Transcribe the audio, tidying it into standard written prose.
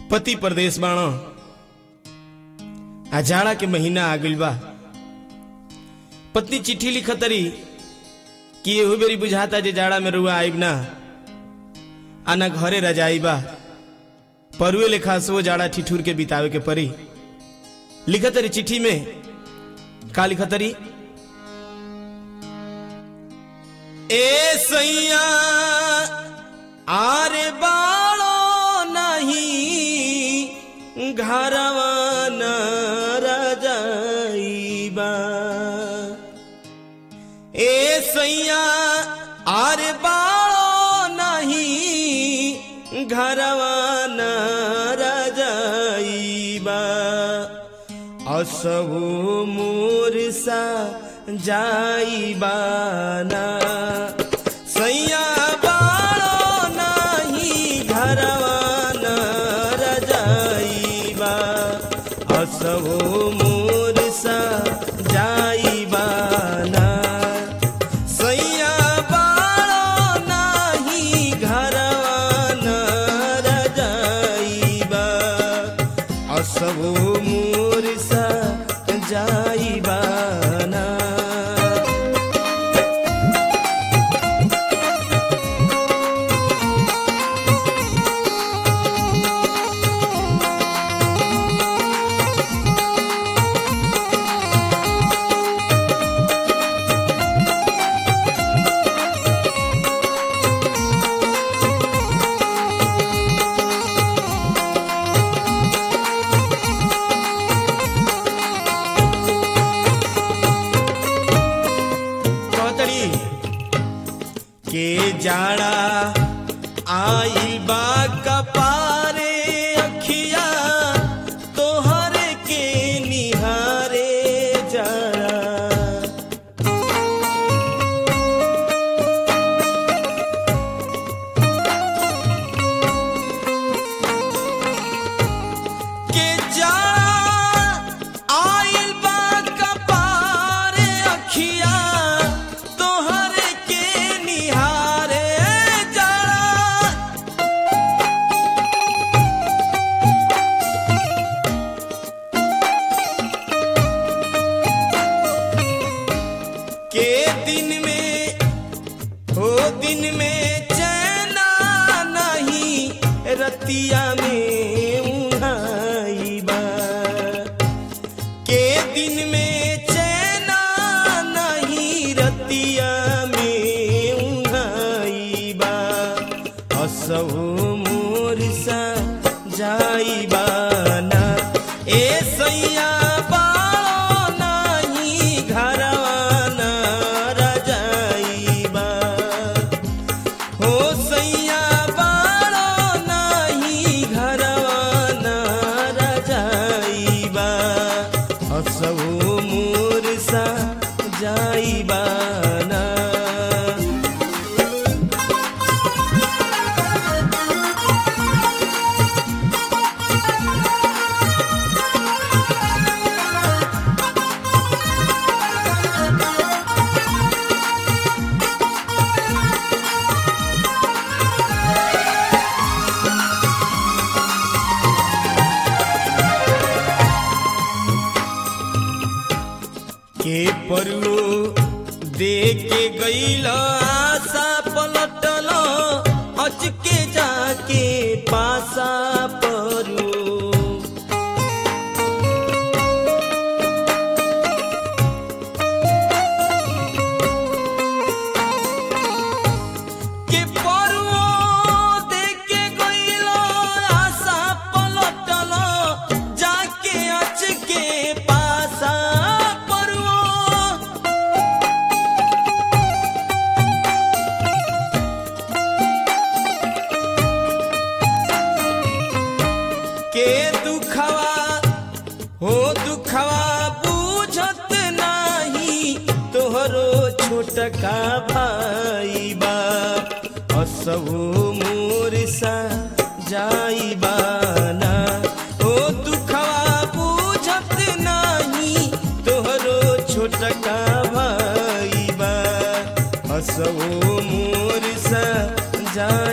पति परदेश बाणो आ जाड़ा के महीना आ गइल बा। पत्नी चिट्ठी लिखतरी कि एहू बेरी बुझाता जे जाड़ा में रुआ आइब ना आना घरे रजाई बा। परुए लेखा सो जाड़ा ठिठुर के बितावे के परी। लिखतरी चिट्ठी में का लिखतरी, ए सैया आरे बाड़ो नहीं घरवा न रजाईबा। ए सैया आरे बाड़ो नहीं घरवा न रजाईबा। असहु मोर सा जाईबा ना सैया बाड़ो नहीं घरवा न रजाईबा। असहु मोर सा जाईबा ना सैया बाड़ो नहीं घरवा न रजाईबा। असहु मोर सा जाईबा ना। के जाड़ा आई बा कपारे अखिया तोहर के निहारे जाड़ा। के जाड़ा आई बा कपारे अखिया के दिन में चैना नहीं रतिया में उहाईबा। के दिन में चैना नहीं रतिया में उहाईबा। असहु मोर सा जाईबा ना ए सैया जाईबा ना। के परुओ देख के गईला आशा पलटल अचके जाके पासा परू। के परुओ देख के गईला आशा पलटल जाके अचके पासा। के दुखवा बूझत नाही तोहरो छोटका भाई बा। असहु मोर सा जाईबा ना ओ दुखवा बूझत नाही तोहरो छोटका भाई बा। असहु मोर सा जा